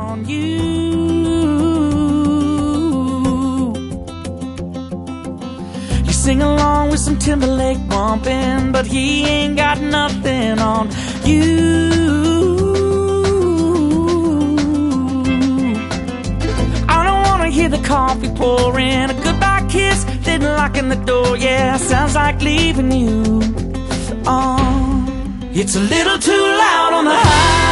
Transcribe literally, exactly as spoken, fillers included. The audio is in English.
on you. You sing along with some Timberlake bumping, but he ain't got nothing on you. I don't wanna hear the coffee pouring, a goodbye kiss, then locking the door. Yeah, sounds like leaving you. Oh, it's a little too loud on the highway.